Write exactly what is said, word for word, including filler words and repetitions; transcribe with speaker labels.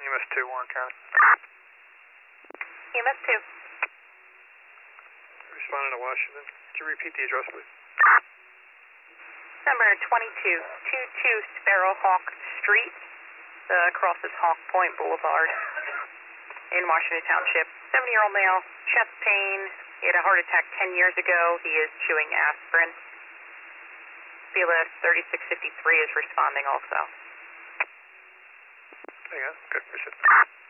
Speaker 1: E M S two, Warren County.
Speaker 2: E M S two.
Speaker 1: Responding to Washington. Could you repeat the address, please?
Speaker 2: Number twenty-two, twenty-two Sparrowhawk Street, uh, crosses Hawk Point Boulevard in Washington Township. seventy-year-old male, chest pain. He had a heart attack ten years ago. He is chewing aspirin. B L S thirty-six fifty-three is responding also.
Speaker 1: Hang on. Good, appreciate it.